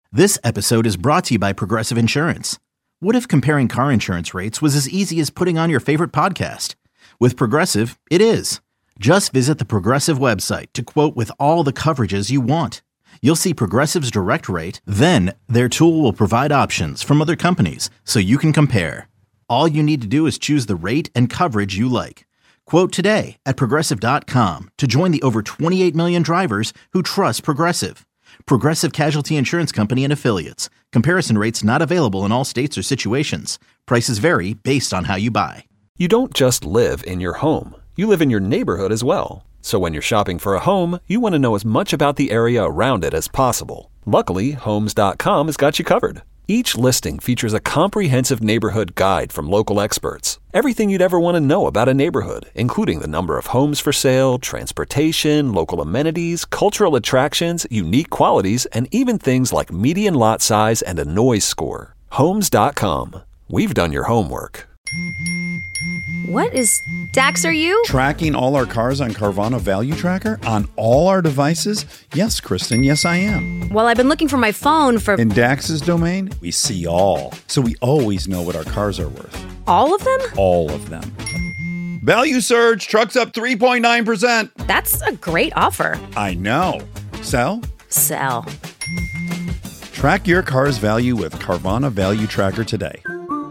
This episode is brought to you by Progressive Insurance. What if comparing car insurance rates was as easy as putting on your favorite podcast? With Progressive, it is. Just visit the Progressive website to quote with all the coverages you want. You'll see Progressive's direct rate, then their tool will provide options from other companies so you can compare. All you need to do is choose the rate and coverage you like. Quote today at Progressive.com to join the over 28 million drivers who trust Progressive. Progressive Casualty Insurance Company and Affiliates. Comparison rates not available in all states or situations. Prices vary based on how you buy. You don't just live in your home. You live in your neighborhood as well. So when you're shopping for a home, you want to know as much about the area around it as possible. Luckily, Homes.com has got you covered. Each listing features a comprehensive neighborhood guide from local experts. Everything you'd ever want to know about a neighborhood, including the number of homes for sale, transportation, local amenities, cultural attractions, unique qualities, and even things like median lot size and a noise score. Homes.com. We've done your homework. What is Dax, are you? Tracking all our cars on Carvana Value Tracker on all our devices? Yes, Kristen, yes I am. Well, I've been looking for my phone for... In Dax's domain, we see all. So we always know what our cars are worth. All of them? All of them. Value surge, trucks up 3.9%. That's a great offer. I know. Sell? Sell. Track your car's value with Carvana Value Tracker today.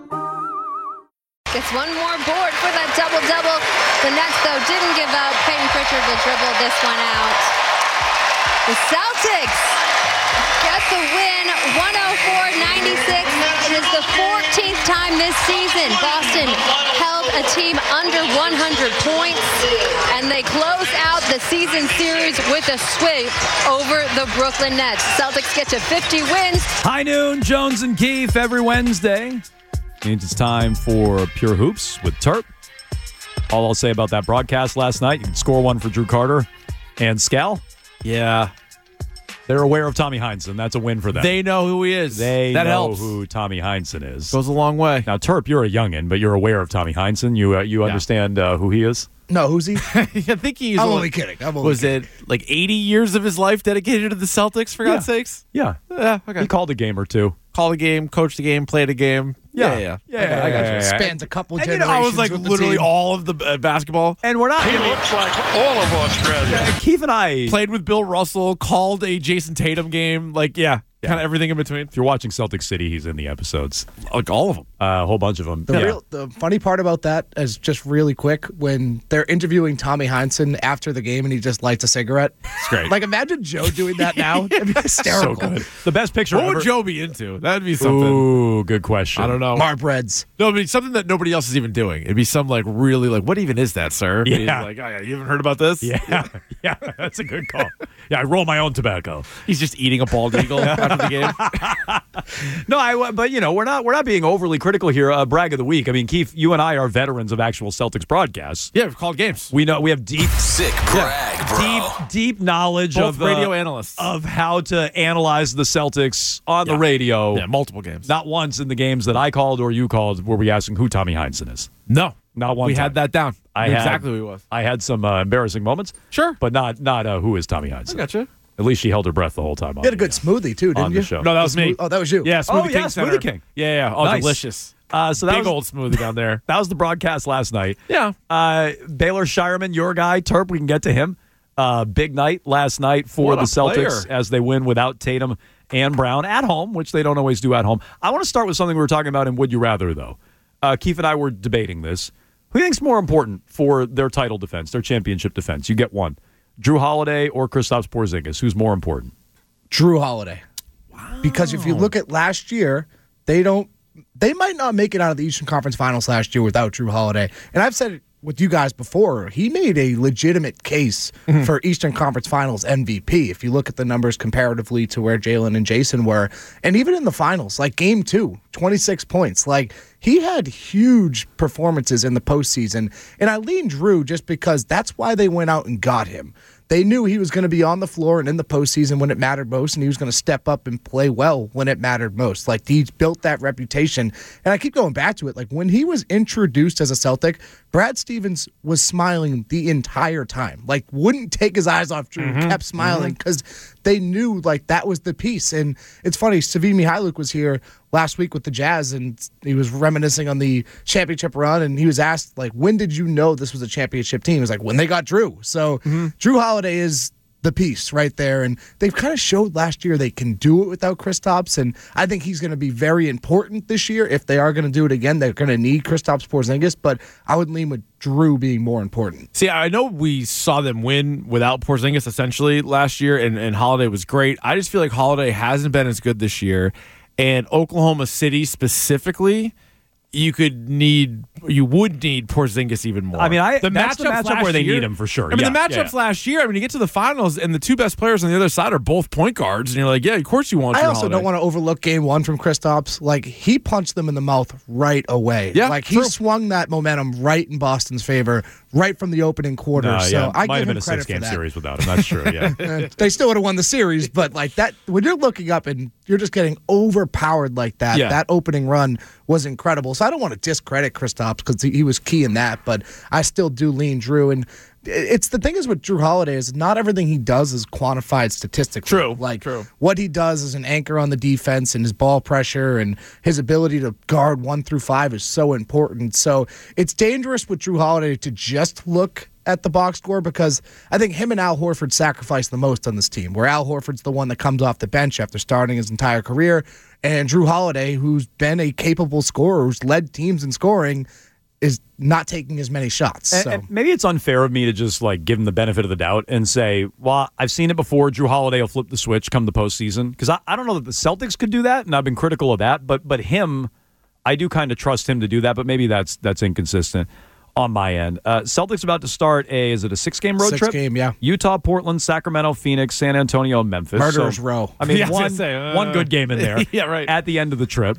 Gets one more board for that double-double. The Nets, though, didn't give up. Peyton Pritchard will dribble this one out. The Celtics get the win, 104-96. It is the 14th time this season Boston held a team under 100 points, and they close out the season series with a sweep over the Brooklyn Nets. Celtics get to 50 wins. High noon, Jones and Keefe every Wednesday. Means it's time for Pure Hoops with Terp. All I'll say about that broadcast last night, you can score one for Drew Carter and Scal. Yeah. They're aware of Tommy Heinsohn. That's a win for them. They know who he is. That know helps. Who Tommy Heinsohn is. Goes a long way. Now, Terp, you're a youngin', but you're aware of Tommy Heinsohn. You understand who he is? No, who's he? I think he's... I'm only kidding. Was it like 80 years of his life dedicated to the Celtics, for God's sakes? Yeah. Okay. He called a game or two. Called a game, coached a game, played a game. Yeah. I got you. Spans a couple And generations. I was like with the literally team. all of the basketball. And we're not... He looks like all of Australia. Keith and I... Played with Bill Russell, called a Jason Tatum game. Like, kind of everything in between. If you're watching Celtic City, he's in the episodes. Like all of them. A whole bunch of them. The funny part about that is just really quick when they're interviewing Tommy Heinsohn after the game and he just lights a cigarette. It's great. Like, imagine Joe doing that now. It'd be hysterical. So good. The best picture What ever. would Joe be into? That'd be something. Ooh, good question. I don't know. Marbreads. No, but something that nobody else is even doing. It'd be some like really like, what even is that, sir? Yeah. He's like, oh, yeah, you haven't heard about this? Yeah, that's a good call. Yeah, I roll my own tobacco. He's just eating a bald eagle after the game. No, but we're not being overly critical here. Brag of the week. I mean, Keith, you and I are veterans of actual Celtics broadcasts. Yeah, we've called games. We know we have deep Brag, bro. deep knowledge Both of radio analysts of how to analyze the Celtics on the radio. Yeah, multiple games. Not once in the games that I called or you called were we asking who Tommy Heinsohn is. No, not one. We time. had that down. Exactly who he was. I had some embarrassing moments. Sure, but not who is Tommy Heinsohn. I gotcha. At least she held her breath the whole time. You had a good smoothie, too, didn't on you? The show. No, that was me. Oh, that was you. Yeah, Smoothie King Center. Smoothie King. Yeah. Oh, Nice. delicious. So that Big old smoothie down there. That was the broadcast last night. Yeah. Baylor Shireman, your guy, Terp, we can get to him. Big night last night for the Celtics as they win without Tatum and Brown at home, which they don't always do at home. I want to start with something we were talking about in Would You Rather, though. Keith and I were debating this. Who do you think's more important for their title defense, their championship defense? You get one. Drew Holiday or Kristaps Porzingis? Who's more important? Drew Holiday. Wow. Because if you look at last year, they might not make it out of the Eastern Conference Finals last year without Drew Holiday. And I've said it with you guys before, he made a legitimate case for Eastern Conference Finals MVP. If you look at the numbers comparatively to where Jalen and Jason were, and even in the finals, like Game 2, 26 points. Like, he had huge performances in the postseason. And I lean Drew just because that's why they went out and got him. They knew he was going to be on the floor and in the postseason when it mattered most, and he was going to step up and play well when it mattered most. Like, he's built that reputation. And I keep going back to it. Like, when he was introduced as a Celtic, Brad Stevens was smiling the entire time. Like, wouldn't take his eyes off Drew, kept smiling, because they knew like that was the piece. And it's funny, Svi Mihajlovic was here last week with the Jazz, and he was reminiscing on the championship run, and he was asked, like, when did you know this was a championship team? He was like, when they got Drew. So Drew Holiday is the piece right there, and they've kind of showed last year they can do it without Kristaps, and I think he's going to be very important this year. If they are going to do it again, they're going to need Kristaps Porzingis, but I would lean with Drew being more important. See, I know we saw them win without Porzingis essentially last year, and Holiday was great. I just feel like Holiday hasn't been as good this year, and Oklahoma City specifically, you would need Porzingis even more. I mean, that's the matchup where they need him for sure. I mean, the matchups last year, you get to the finals, and the two best players on the other side are both point guards, and you're like, yeah, of course you want Drew Holiday. Don't want to overlook game one from Kristaps. Like, he punched them in the mouth right away. Yeah, like, he swung that momentum right in Boston's favor right from the opening quarter. I might give have been him a credit for 6-game that. series without him. That's true, yeah. They still would have won the series, but like that, when you're looking up and you're just getting overpowered like that, that opening run was incredible. So I don't want to discredit Kristaps because he was key in that, but I still do lean Drew. And it's the thing is with Drew Holiday is not everything he does is quantified statistically. True. What he does as an anchor on the defense and his ball pressure and his ability to guard 1 through 5 is so important. So it's dangerous with Drew Holiday to just look at the box score because I think him and Al Horford sacrifice the most on this team, where Al Horford's the one that comes off the bench after starting his entire career, and Drew Holiday, who's been a capable scorer, who's led teams in scoring, is not taking as many shots. And maybe it's unfair of me to just like give him the benefit of the doubt and say, well, I've seen it before. Drew Holiday will flip the switch come the postseason. Because I don't know that the Celtics could do that, and I've been critical of that. But him, I do kind of trust him to do that, but maybe that's inconsistent on my end. Celtics about to start is it a 6-game road trip? 6-game, yeah. Utah, Portland, Sacramento, Phoenix, San Antonio, Memphis. Murderer's row. I mean, one good game in there yeah, right. at the end of the trip.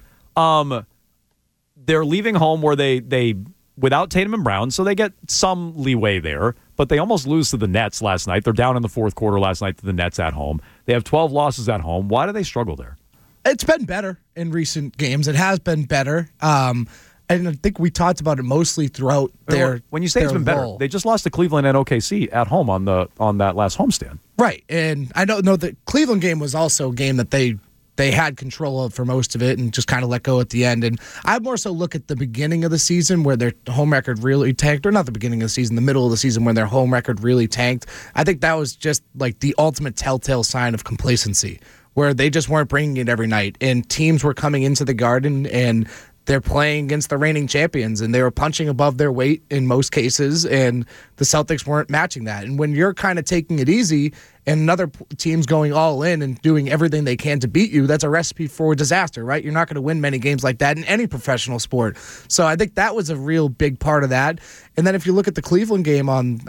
They're leaving home where they without Tatum and Brown, so they get some leeway there, but they almost lose to the Nets last night. They're down in the fourth quarter last night to the Nets at home. They have 12 losses at home. Why do they struggle there? It's been better in recent games. It has been better. And I think we talked about it mostly throughout their when you say it's been better, they just lost to Cleveland and OKC at home on that last homestand. Right. And I don't know the Cleveland game was also a game that they had control of for most of it and just kind of let go at the end. And I more so look at the beginning of the season where their home record really tanked, or not the beginning of the season, the middle of the season when their home record really tanked. I think that was just like the ultimate telltale sign of complacency, where they just weren't bringing it every night. And teams were coming into the Garden and they're playing against the reigning champions, and they were punching above their weight in most cases, and the Celtics weren't matching that. And when you're kind of taking it easy and another team's going all in and doing everything they can to beat you, that's a recipe for disaster, right? You're not going to win many games like that in any professional sport. So I think that was a real big part of that. And then if you look at the Cleveland game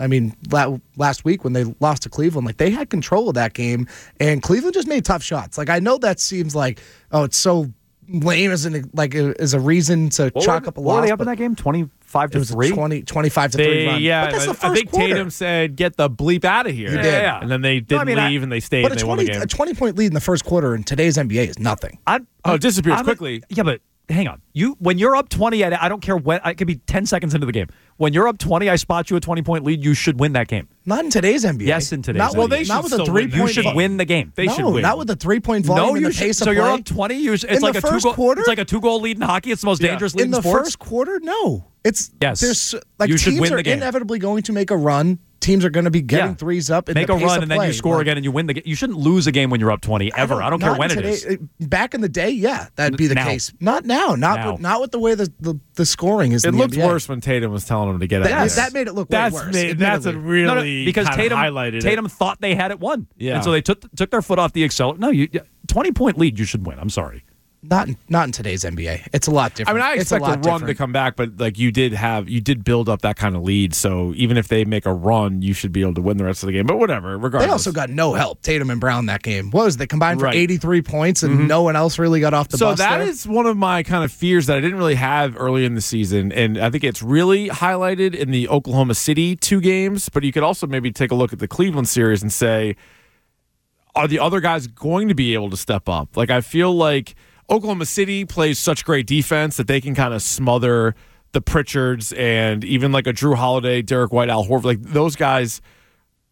last week when they lost to Cleveland, like they had control of that game, and Cleveland just made tough shots. Like I know that seems like, oh, it's so lame as a reason to chalk up a loss. What were they up in that game? 25-3? It was a 25-3 run. Yeah, but that's the first I think quarter. Tatum said, get the bleep out of here. He did. Yeah. And then they didn't leave, and they stayed, and they won the game. A 20-point lead in the first quarter in today's NBA is nothing. It disappears quickly. Yeah, but hang on. When you're up 20, I don't care when. It could be 10 seconds into the game. When you're up 20, I spot you a 20-point lead. You should win that game. Not in today's NBA. Yes, in today's NBA. Well, they not should with a still win. 3-point. You should win the game. They should win. Not with a 3-point volume and the pace of so play. you're up 20. It's in like the a first 2-goal. quarter. It's like a 2-goal lead in hockey. It's the most dangerous lead in the sports. first quarter. No, it's yes. There's like you should teams win are the game. inevitably going to make a run. Teams are going to be getting threes up. Make the a pace run of and then play. you score again and you win the game. You shouldn't lose a game when you're up 20 ever. I don't care when it is. Back in the day, yeah, that'd be the case. Not now. Not with the way the scoring is. It in the looked NBA. worse when Tatum was telling him to get out. That made it look way worse. That's a really because Tatum highlighted Tatum thought they had it won. Yeah. And so they took their foot off the accelerator. No, 20-point lead, you should win. I'm sorry. Not in today's NBA. It's a lot different. I mean, I expect a run to come back, but like you did build up that kind of lead. So even if they make a run, you should be able to win the rest of the game. But whatever, regardless. They also got no help. Tatum and Brown that game. What was it? They combined for 83 points, and no one else really got off the bus. So that there? is one of my kind of fears that I didn't really have early in the season, and I think it's really highlighted in the Oklahoma City 2 games. But you could also maybe take a look at the Cleveland series and say, are the other guys going to be able to step up? Like I feel like Oklahoma City plays such great defense that they can kind of smother the Pritchards and even like a Drew Holiday, Derek White, Al Horford. Like those guys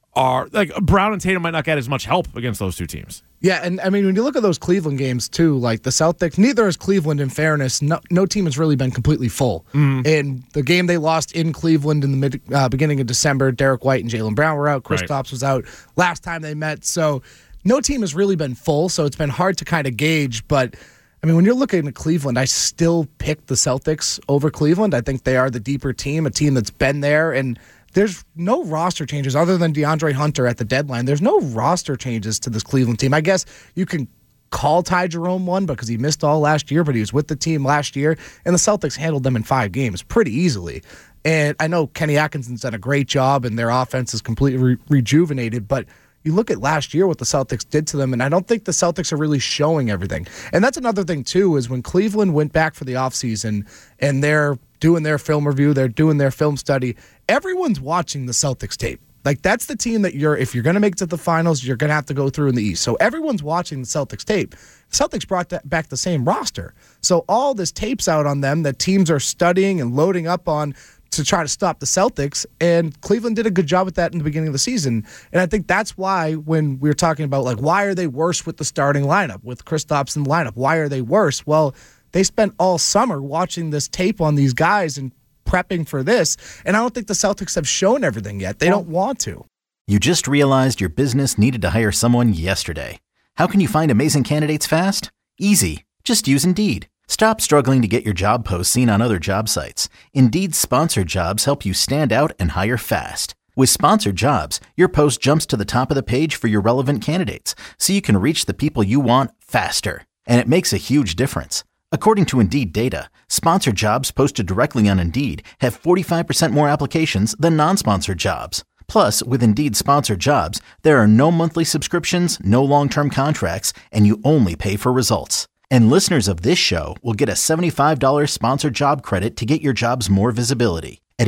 are like Brown and Tatum might not get as much help against those two teams. Yeah, and I mean, when you look at those Cleveland games, too, like the Celtics, neither is Cleveland, in fairness. No team has really been completely full. In the game they lost in Cleveland in the beginning of December, Derek White and Jaylen Brown were out. Kristaps was out last time they met. So no team has really been full, so it's been hard to kind of gauge. But, I mean, when you're looking at Cleveland, I still pick the Celtics over Cleveland. I think they are the deeper team, a team that's been there, and there's no roster changes other than DeAndre Hunter at the deadline. There's no roster changes to this Cleveland team. I guess you can call Ty Jerome one because he missed all last year, but he was with the team last year, and the Celtics handled them in 5 games pretty easily. And I know Kenny Atkinson's done a great job, and their offense is completely rejuvenated, but you look at last year, what the Celtics did to them, and I don't think the Celtics are really showing everything. And that's another thing, too, is when Cleveland went back for the offseason and they're doing their film review, they're doing their film study, everyone's watching the Celtics tape. Like, that's the team that if you're going to make it to the finals, you're going to have to go through in the East. So everyone's watching the Celtics tape. The Celtics brought back the same roster. So all this tape's out on them that teams are studying and loading up on to try to stop the Celtics, and Cleveland did a good job with that in the beginning of the season. And I think that's why when we were talking about, like, why are they worse with the starting lineup, with Kristaps in the lineup? Why are they worse? Well, they spent all summer watching this tape on these guys and prepping for this, and I don't think the Celtics have shown everything yet. They don't want to. You just realized your business needed to hire someone yesterday. How can you find amazing candidates fast? Easy. Just use Indeed. Stop struggling to get your job posts seen on other job sites. Indeed's sponsored jobs help you stand out and hire fast. With sponsored jobs, your post jumps to the top of the page for your relevant candidates, so you can reach the people you want faster. And it makes a huge difference. According to Indeed data, sponsored jobs posted directly on Indeed have 45% more applications than non-sponsored jobs. Plus, with Indeed sponsored jobs, there are no monthly subscriptions, no long-term contracts, and you only pay for results. And listeners of this show will get a $75 sponsored job credit to get your jobs more visibility at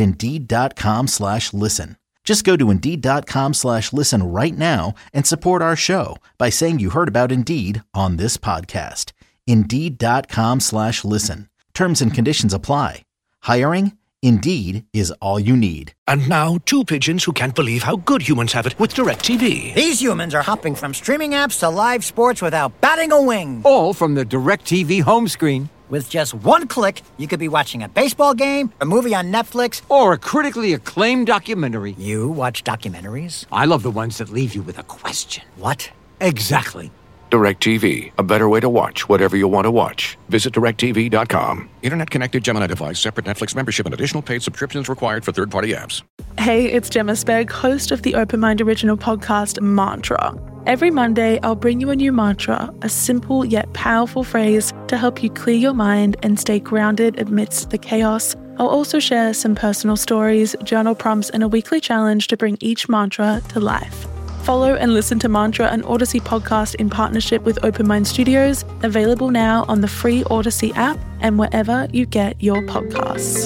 Indeed.com/listen. Just go to Indeed.com/listen right now and support our show by saying you heard about Indeed on this podcast. Indeed.com/listen. Terms and conditions apply. Hiring? Indeed is all you need. And now, 2 pigeons who can't believe how good humans have it with DirecTV. These humans are hopping from streaming apps to live sports without batting a wing. All from the DirecTV home screen. With just one click, you could be watching a baseball game, a movie on Netflix, or a critically acclaimed documentary. You watch documentaries? I love the ones that leave you with a question. What? Exactly. DirecTV, a better way to watch whatever you want to watch. Visit DirecTV.com. Internet-connected Gemini device, separate Netflix membership, and additional paid subscriptions required for third-party apps. Hey, it's Gemma Spegg, host of the Open Mind original podcast, Mantra. Every Monday, I'll bring you a new mantra, a simple yet powerful phrase to help you clear your mind and stay grounded amidst the chaos. I'll also share some personal stories, journal prompts, and a weekly challenge to bring each mantra to life. Follow and listen to Mantra, an Odyssey podcast in partnership with Open Mind Studios, available now on the free Odyssey app and wherever you get your podcasts.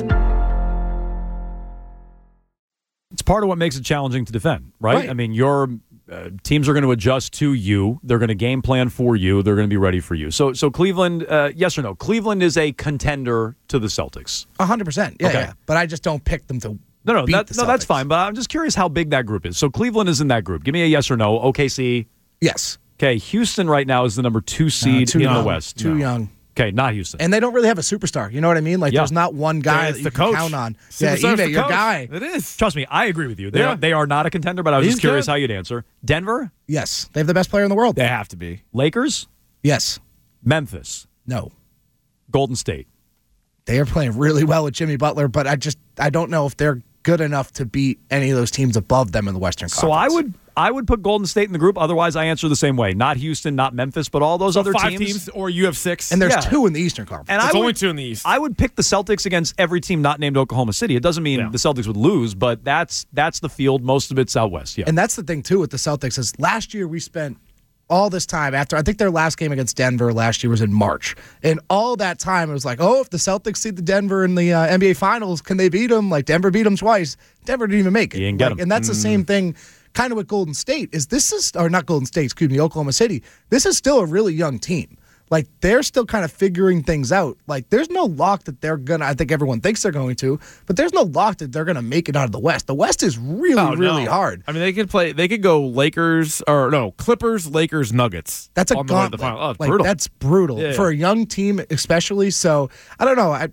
It's part of what makes it challenging to defend, right? I mean, your teams are going to adjust to you. They're going to game plan for you. They're going to be ready for you. So Cleveland, yes or no? Cleveland is a contender to the Celtics. 100%. Yeah. But I just don't pick them to No, that's fine. But I'm just curious how big that group is. So Cleveland is in that group. Give me a yes or no. OKC. Yes. Okay. Houston right now is the number 2 seed in the West. Too young. Okay, not Houston. And they don't really have a superstar. You know what I mean? Like, there's not one guy that you can count on. Yeah, Ime, your guy. It is. Trust me, I agree with you. They are not a contender, but I was just curious how you'd answer. Denver? Yes. They have the best player in the world. They have to be. Lakers? Yes. Memphis? No. Golden State? They are playing really well with Jimmy Butler, but I don't know if they're good enough to beat any of those teams above them in the Western Conference. So I would put Golden State in the group. Otherwise, I answer the same way. Not Houston, not Memphis, but all those other 5 teams. Or you have 6. And there's 2 in the Eastern Conference. And there's only 2 in the East. I would pick the Celtics against every team not named Oklahoma City. It doesn't mean the Celtics would lose, but that's the field. Most of it's out west. Yeah. And that's the thing, too, with the Celtics is last year we spent all this time after, I think their last game against Denver last year was in March. And all that time it was like, if the Celtics see the Denver in the NBA Finals, can they beat them? Like, Denver beat them twice. Denver didn't even make it. You didn't get them. And that's the same thing kind of with Golden State. Oklahoma City. This is still a really young team. Like, they're still kind of figuring things out. Like, there's no lock that they're going to, I think everyone thinks they're going to, but there's no lock that they're going to make it out of the West. The West is really hard. I mean, they could go Clippers, Lakers, Nuggets. That's a on the way to the gauntlet. final. Oh, it's like, brutal. That's brutal for a young team, especially. So I don't know.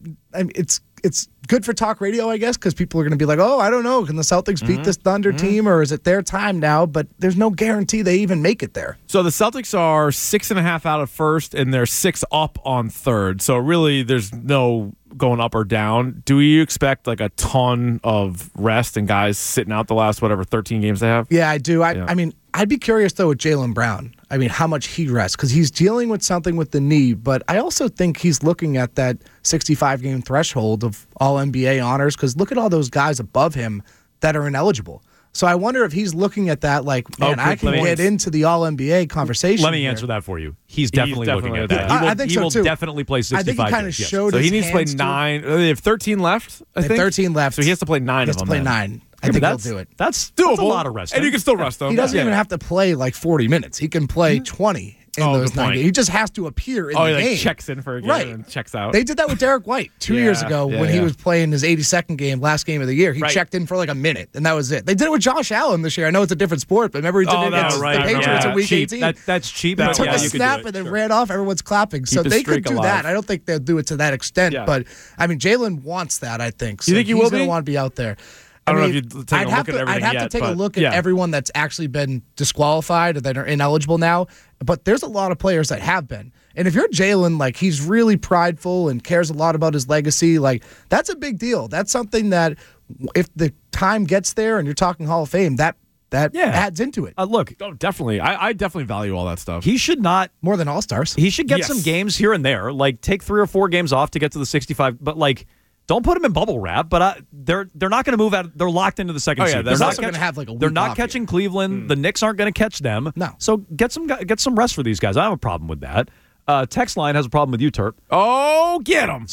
It's good for talk radio, I guess, because people are going to be like, oh, I don't know. Can the Celtics beat this Thunder team, or is it their time now? But there's no guarantee they even make it there. So the Celtics are 6.5 out of first, and they're 6 up on third. So really, there's no going up or down. Do you expect like a ton of rest and guys sitting out the last 13 games they have? Yeah, I do. I mean, I'd be curious, though, with Jaylen Brown. I mean, how much he rests, because he's dealing with something with the knee, but I also think he's looking at that 65-game threshold of all-NBA honors, because look at all those guys above him that are ineligible. So I wonder if he's looking at that like, man, I can get into the all-NBA conversation. Let me answer that for you. He's definitely looking at that. I think so, too. He will definitely play 65 I think he kind of showed So his he needs to play hands 9. They have 13 left, I think. 13 left. So he has to play 9 of them. He has to play 9. I think he'll do it. That's doable. That's a lot of rest. And you can still rest them. He doesn't even have to play like 40 minutes. He can play 20 in those 9 games. He just has to appear in the game. He checks in for a game and checks out. They did that with Derek White 2 years ago when he was playing his 82nd game, last game of the year. He checked in for like a minute, and that was it. They did it with Josh Allen this year. I know it's a different sport, but remember he did it against the Patriots in Week 18. That's cheap. He took a snap and then ran off. Everyone's clapping. So they could do that. I don't think they'll do it to that extent, but I mean, Jaylen wants that, I think. So you think he will be? He's going to want to be out there. I don't know if you'd take a look at everything I'd have yet, to take a look at everyone that's actually been disqualified or that are ineligible now. But there's a lot of players that have been. And if you're Jaylen, like, he's really prideful and cares a lot about his legacy, like, that's a big deal. That's something that if the time gets there and you're talking Hall of Fame, that adds into it. Look, definitely. I definitely value all that stuff. He should not. More than All-Stars. He should get some games here and there. Like, take 3 or 4 games off to get to the 65. But, like, don't put them in bubble wrap, but they're not going to move out. They're locked into the second seed. They're not going to have like a week. They're not off catching here. Cleveland. The Knicks aren't going to catch them. No. So get some rest for these guys. I don't have a problem with that. Text line has a problem with you, Terp. Oh, get them.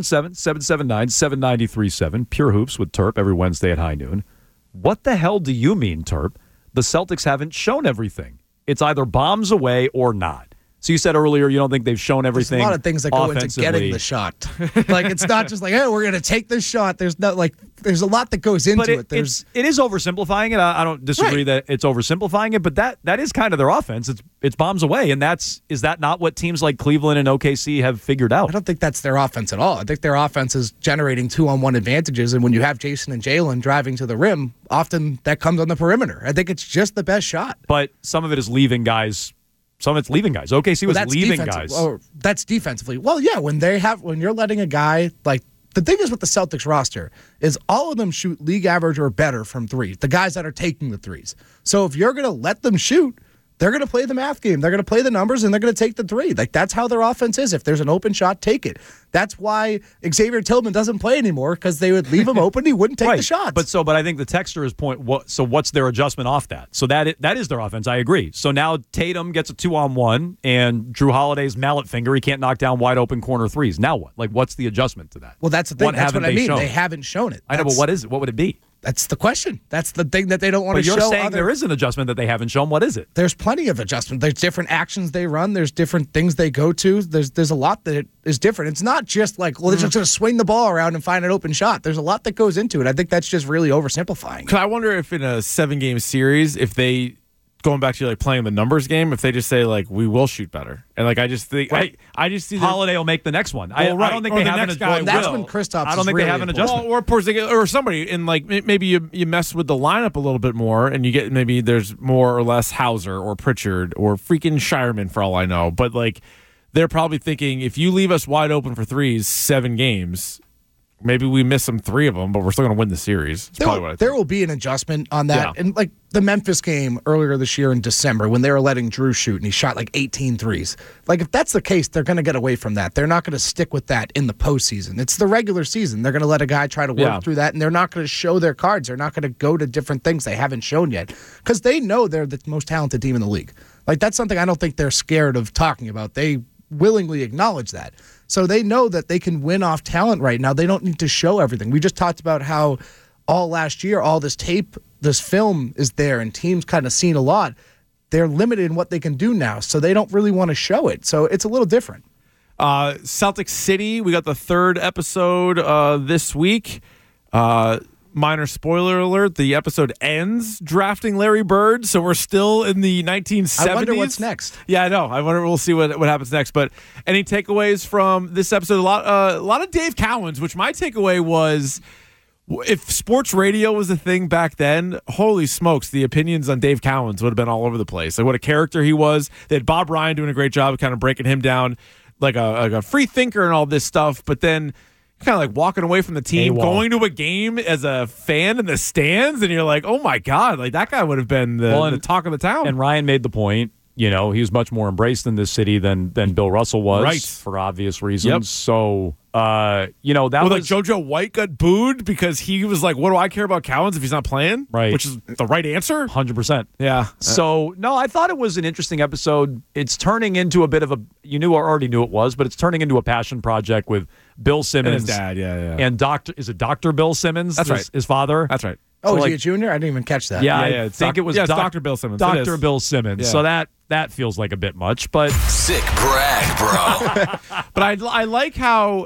617-779-7937. Pure Hoops with Terp every Wednesday at high noon. What the hell do you mean, Terp? The Celtics haven't shown everything. It's either bombs away or not. So you said earlier you don't think they've shown everything. There's a lot of things that go into getting the shot. Like, it's not just like, hey, we're going to take this shot. There's a lot that goes into it. It is oversimplifying it. I don't disagree that it's oversimplifying it, but that is kind of their offense. It's bombs away, and is that not what teams like Cleveland and OKC have figured out? I don't think that's their offense at all. I think their offense is generating 2-on-1 advantages, and when you have Jason and Jaylen driving to the rim, often that comes on the perimeter. I think it's just the best shot. But some of it is leaving guys. Some of it's leaving guys. OKC was leaving guys. Oh, that's defensively. Well, yeah, when you're letting a guy, like, the thing is with the Celtics roster is all of them shoot league average or better from three, the guys that are taking the threes. So if you're going to let them shoot, they're going to play the math game. They're going to play the numbers, and they're going to take the three. Like, that's how their offense is. If there's an open shot, take it. That's why Xavier Tillman doesn't play anymore, because they would leave him open. He wouldn't take the shots. But I think the texter's point. What's their adjustment off that? So that is their offense. I agree. So now Tatum gets a 2-on-1, and Drew Holiday's mallet finger. He can't knock down wide open corner threes. Now what? Like, what's the adjustment to that? Well, that's the thing. That's what I mean. Shown? They haven't shown it. I know, but what is it? What would it be? That's the question. That's the thing that they don't want to show. But you're saying there is an adjustment that they haven't shown. What is it? There's plenty of adjustment. There's different actions they run. There's different things they go to. There's a lot that is different. It's not just like, well, they're just going to swing the ball around and find an open shot. There's a lot that goes into it. I think that's just really oversimplifying. Because I wonder if in a 7-game series, if they, going back to like playing the numbers game, if they just say like, we will shoot better. And like, I just think, I just see Holiday will make the next one. I don't think they have an adjustment. That's when Kristaps I don't think they have an adjustment. Or Porzingis or somebody, and like maybe you mess with the lineup a little bit more, and you get maybe there's more or less Hauser or Pritchard or freaking Shireman for all I know. But like, they're probably thinking, if you leave us wide open for threes 7 games, maybe we miss 3 of them, but we're still going to win the series. There will be an adjustment on that. Yeah. And like the Memphis game earlier this year in December, when they were letting Drew shoot and he shot like 18 threes. Like, if that's the case, they're going to get away from that. They're not going to stick with that in the postseason. It's the regular season. They're going to let a guy try to work through that, and they're not going to show their cards. They're not going to go to different things they haven't shown yet, because they know they're the most talented team in the league. Like, that's something I don't think they're scared of talking about. They willingly acknowledge that. So they know that they can win off talent right now. They don't need to show everything. We just talked about how all last year, all this tape, this film is there, and teams kind of seen a lot. they're limited in what they can do now, so they don't really want to show it. So it's a little different. Celtic City, we got the third episode this week. Minor spoiler alert, the episode ends drafting Larry Bird, so we're still in the 1970s. I wonder what's next. Yeah, I know. I wonder. We'll see what happens next. But any takeaways from this episode? A lot of Dave Cowens, which my takeaway was, if sports radio was a thing back then, holy smokes, the opinions on Dave Cowens would have been all over the place. Like what a character he was. They had Bob Ryan doing a great job of kind of breaking him down like a free thinker and all this stuff, but then kind of like walking away from the team, going to a game as a fan in the stands, and you're like, oh my God, like that guy would have been the talk of the town. And Ryan made the point, he was much more embraced in this city than Bill Russell was, right, for obvious reasons. Yep. So, that was like JoJo White got booed because he was like, what do I care about Cowens if he's not playing? Right. Which is the right answer. 100%. Yeah. So, no, I thought it was an interesting episode. It's turning into a bit of already knew it was, but it's turning into a passion project with Bill Simmons. And his dad, yeah. And Dr. Bill Simmons? That's right. His father? That's right. Oh, is he a junior? I didn't even catch that. Yeah, I think it was it's Dr. Bill Simmons. Dr. Bill Simmons. Yeah. So that feels like a bit much, but sick brag, bro. But I like how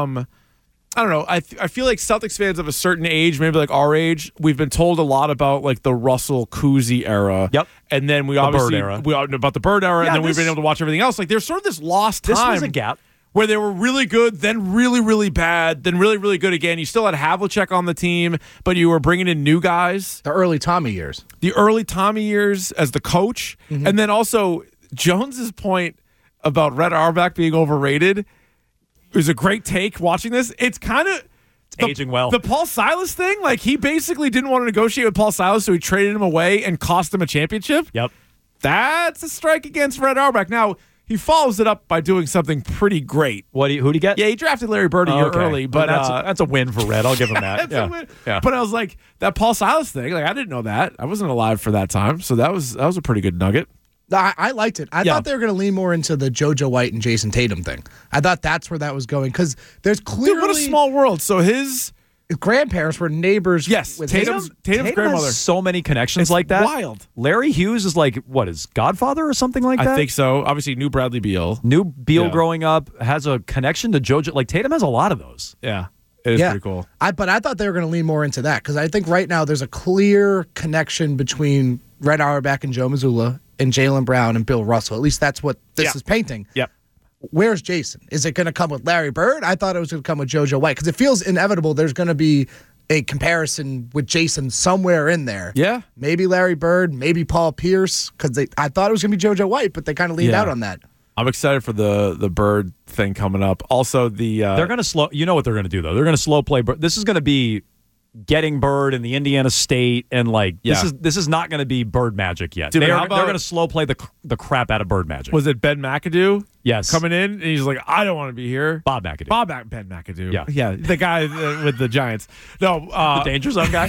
I don't know. I feel like Celtics fans of a certain age, maybe like our age, we've been told a lot about like the Russell Cousy era. Yep. And then we Bird era. about the Bird era, and then we've been able to watch everything else. Like there's sort of this lost time. This was a gap. Where they were really good, then really, really bad, then really, really good again. You still had Havlicek on the team, but you were bringing in new guys. The early Tommy years. The early Tommy years as the coach. Mm-hmm. And then also Jones's point about Red Auerbach being overrated. It was a great take watching this. It's kind of aging well. The Paul Silas thing, like he basically didn't want to negotiate with Paul Silas, so he traded him away and cost him a championship. Yep. That's a strike against Red Auerbach. Now, he follows it up by doing something pretty great. Who'd he get? Yeah, he drafted Larry Bird a year early, but that's a win for Red. I'll give him that. That's a win. Yeah. But I was like, that Paul Silas thing, like I didn't know that. I wasn't alive for that time, so that was a pretty good nugget. I liked it. I thought they were going to lean more into the JoJo White and Jason Tatum thing. I thought that's where that was going because there's clearly what a small world. So his grandparents were neighbors. Yes, with Tatum's grandmother. Has so many connections It's like that. Wild. Larry Hughes is like his godfather or something like that. I think so. Obviously, knew Bradley Beal. Growing up, has a connection to JoJo. Like Tatum has a lot of those. Yeah. It is pretty cool. But I thought they were going to lean more into that because I think right now there's a clear connection between Red Auerbach and Joe Mazzulla and Jaylen Brown and Bill Russell. At least that's what this is painting. Yep. Where's Jason? Is it going to come with Larry Bird? I thought it was going to come with JoJo White because it feels inevitable there's going to be a comparison with Jason somewhere in there. Yeah. Maybe Larry Bird, maybe Paul Pierce, because I thought it was going to be JoJo White, but they kind of leaned out on that. I'm excited for the Bird thing coming up. Also, they're going to slow. You know what they're going to do, though? They're going to slow play. This is going to be getting Bird in the Indiana State, and this is not going to be Bird magic yet. Dude, they're going to slow play the crap out of Bird magic. Was it Ben McAdoo? Yes. Coming in, and he's like, I don't want to be here. Bob McAdoo. Ben McAdoo. Yeah. The guy with the Giants. No. The Danger Zone guy?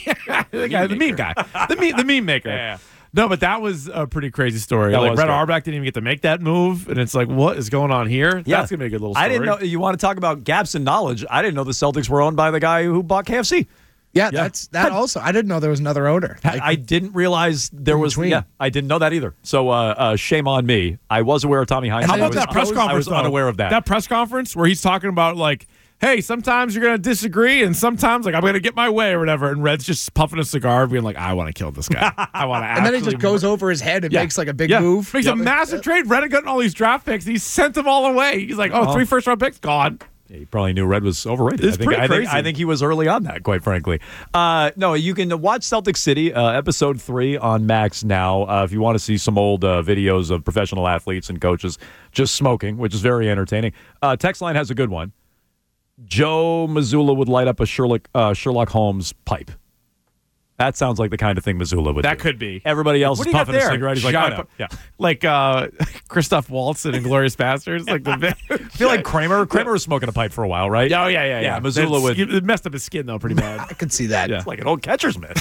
The meme guy. The meme maker. Yeah. No, but that was a pretty crazy story. That like was Red good. Auerbach didn't even get to make that move, and it's like, what is going on here? Yeah. That's gonna be a good little story. I didn't know. You want to talk about gaps in knowledge? I didn't know the Celtics were owned by the guy who bought KFC. Yeah, that's also. I didn't know there was another owner. I didn't realize there was. between. Yeah, I didn't know that either. So shame on me. I was aware of Tommy Heinsohn. How about that press conference? I was unaware of that. That press conference where he's talking about like, hey, sometimes you're going to disagree, and sometimes like I'm going to get my way or whatever. And Red's just puffing a cigar, being like, I want to kill this guy. I want to. And then he just goes over his head and makes like a big move. Makes a massive trade. Red had gotten all these draft picks. He sent them all away. He's like, 3 first-round picks gone. Yeah, he probably knew Red was overrated. It's pretty crazy. I think he was early on that, quite frankly. No, you can watch Celtic City, episode 3 on Max now. If you want to see some old videos of professional athletes and coaches just smoking, which is very entertaining. Text line has a good one. Joe Mazzulla would light up a Sherlock Holmes pipe. That sounds like the kind of thing Mazzulla would do. That could be. Everybody else What is do you got puffing a there? cigarette. He's like, Shot I know. up- Yeah. Like Christoph Waltz in Inglourious Bastards. Like the I feel like Kramer was smoking a pipe for a while, right? Oh, yeah. Mazzulla would. It messed up his skin, though, pretty bad. I could see that. Yeah. It's like an old catcher's mitt.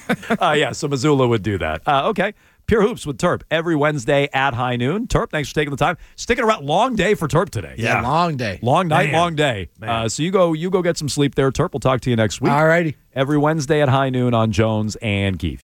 So Mazzulla would do that. Okay. Pure Hoops with Terp every Wednesday at high noon. Terp, thanks for taking the time. Sticking around. Long day for Terp today. Yeah, long day. Long night, Man. long day. So you go get some sleep there. Terp, we'll talk to you next week. All righty. Every Wednesday at high noon on Jones and Keith.